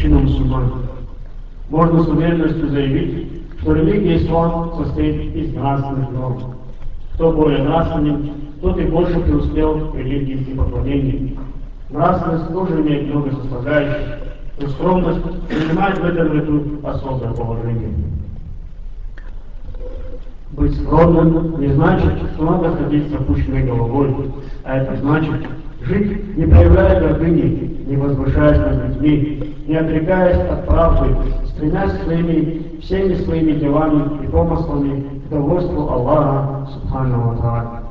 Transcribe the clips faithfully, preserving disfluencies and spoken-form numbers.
община-мусульман. Можно с уверенностью заявить, что религия ислам состоит из нравственных норм. Кто более нравственен, тот и больше преуспел в религии и поклонении. Нравственность тоже имеет много составляющих, но скромность занимает в этом ряду особое положение. Быть скромным не значит, что надо ходить с опущенной головой, а это значит жить, не проявляя гордыни, не возвышаясь над людьми, не отрекаясь от правды, стремясь своими, всеми своими делами и помыслами к довольству Аллаха Субхану ва Тааля.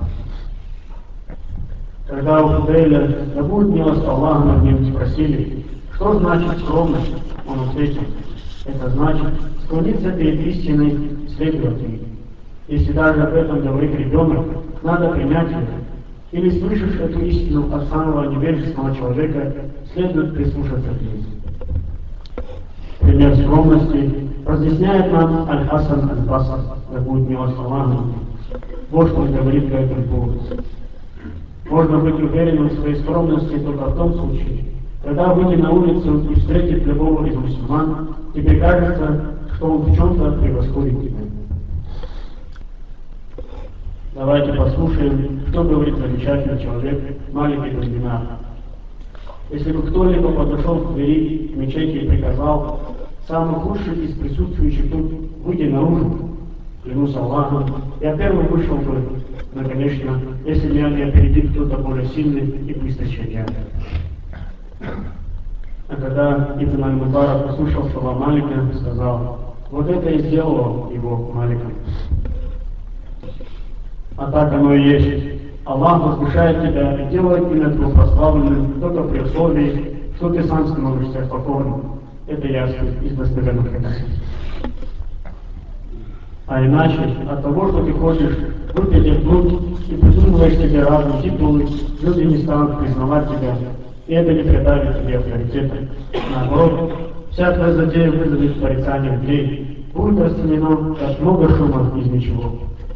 Когда у Фудейля, да будет милость Аллаха над ним, спросили, что значит скромность, он ответил: это значит склониться перед истиной, следовать ей. Если даже об этом говорит ребенок, надо принять ее. Или слышишь эту истину от самого невежественного человека, следует прислушаться к ней. Пример скромности разъясняет нам Аль-Хасан Аль-Баср, да будет милость Аллаха. Вот что он говорит по этому поводу. Можно быть уверенным в своей скромности только в том случае, когда, выйдя на улицу и встретив любого из мусульман, тебе кажется, что он в чем-то превосходит тебя. Давайте послушаем, что говорит замечательный человек Малик ибн Динар. Если бы кто-либо подошел к двери мечети и приказал: самый худший из присутствующих тут, выйди наружу, клянусь Аллахом, я первым вышел бы, но, конечно, если меня не опередит кто-то более сильный и быстрый, чем я. А когда Ибн Аль-Мубарак послушал слова Малика, сказал: вот это и сделало его Маликом. А так оно и есть. Аллах возвышает тебя и делает имя твое прославленным только при условии, что ты сам становишься покорным. Это ясно из достоверных хадисов. А иначе, от того, что ты хочешь выпятить грудь и придумываешь себе разные титулы, люди не станут признавать тебя, и это не придавит тебе авторитета. Наоборот, вся твоя затея вызовет порицание людей, будет расценено как много шума из ничего.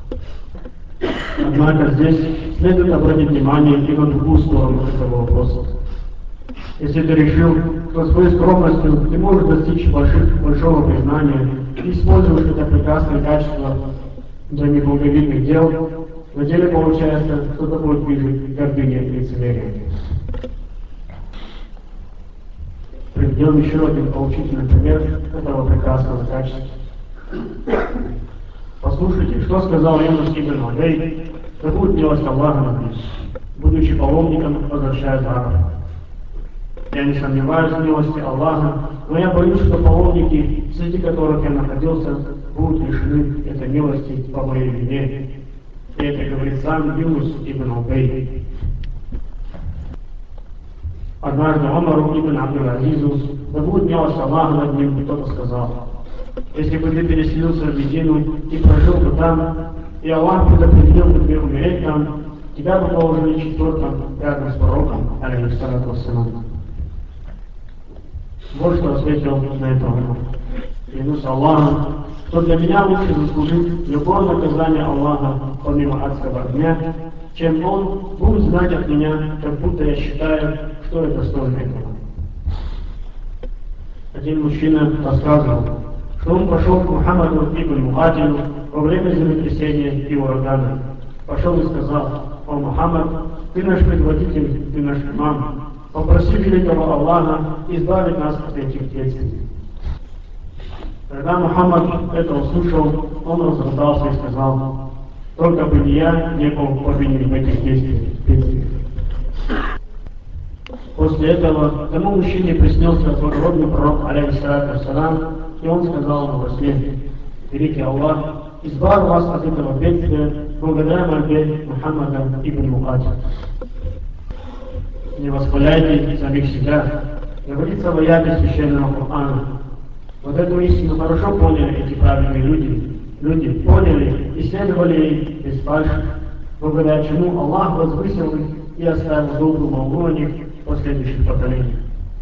Однако здесь следует обратить внимание и на другую сторону этого вопроса. Если ты решил, что своей скромностью ты можешь достичь больших, большого признания и используешь это прекрасное качество для неблаговидных дел, на деле получается, что тобой движет гордыня и лицемерие. Приведем еще один поучительный пример этого прекрасного качества. Послушайте, что сказал Юнус ибн Удайй, да будет милость Аллаха над ним, будучи паломником, возвращая Араб. Я не сомневаюсь в милости Аллаха, но я боюсь, что паломники, среди которых я находился, будут лишены этой милости по моей вине. И это говорит сам Юнус ибн Удайй. Однажды Омару ибн Абдул-Азизу, да будет милость Аллаха над ним, кто-то сказал: если бы ты переселился в Медину и прожил бы там, и Аллах предопределил бы тебе умереть там, тебя бы положили четвертым рядом с пророком, алейхиссалату вассалам. Вот что ответил на это Омар: клянусь Аллахом, что для меня лучше заслужить любое наказание Аллаха помимо адского огня, чем он будет знать от меня, как будто я считаю, что я достоин этого. Один мужчина рассказывал, что он пошел к Мухаммаду ибн Мухатилю во время землетрясения и урагана. Пошел и сказал: о Мухаммад, ты наш предводитель, ты наш имам, попроси великого Аллаха избавить нас от этих бедствий. Когда Мухаммад это услышал, он разрыдался и сказал: только бы не я не был повинен в этих бедствиях. После этого тому мужчине приснился благородный пророк, алейхиссалату вассалам, и он сказал ему во сне: великий Аллах избавил вас от этого бедствия благодаря мольбе Мухаммада ибн Мухатиля. Не восхваляйте самих себя, говорится в аяте священного Корана. Вот эту истину хорошо поняли эти праведные люди. Люди поняли и следовали ей без фальши, благодаря чему Аллах возвысил их и оставил добрую молву о них в последующих поколениях.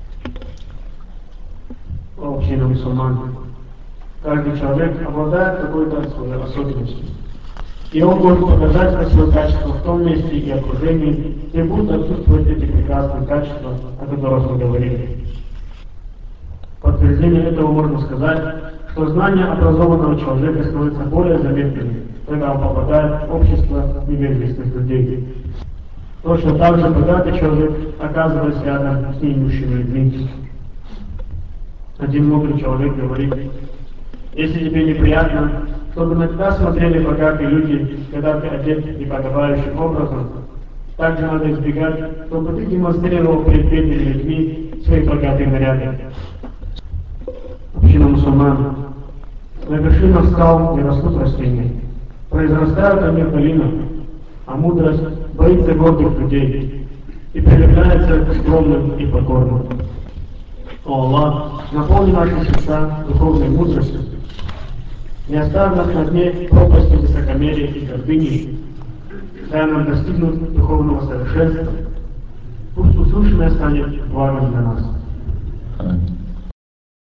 О община мусульман, каждый человек обладает какой-то своей особенностью. И он может показать на свое качество в том месте и окружении, где будут отсутствовать эти прекрасные качества, о которых мы говорили. подтверждение этого можно сказать, что знания образованного человека становятся более заметными, когда он попадает в общество невежественных людей. Точно так же богатый человек оказывается рядом с неимущими людьми. Один мудрый человек говорит: если тебе неприятно, чтобы на тебя смотрели богатые люди, когда ты одет неподобающим образом, также надо избегать, чтобы ты демонстрировал перед бедными людьми свои богатые наряды. Община мусульман. На вершинах скал не растут растения, произрастают они в долинах, а мудрость боится гордых людей и прилепляется к скромным и покорным. О Аллах, наполни наши сердца духовной мудростью, не оставь нас на дне пропасти высокомерия и гордыни, дай нам достигнуть духовного совершенства, пусть услышанное станет благом для нас.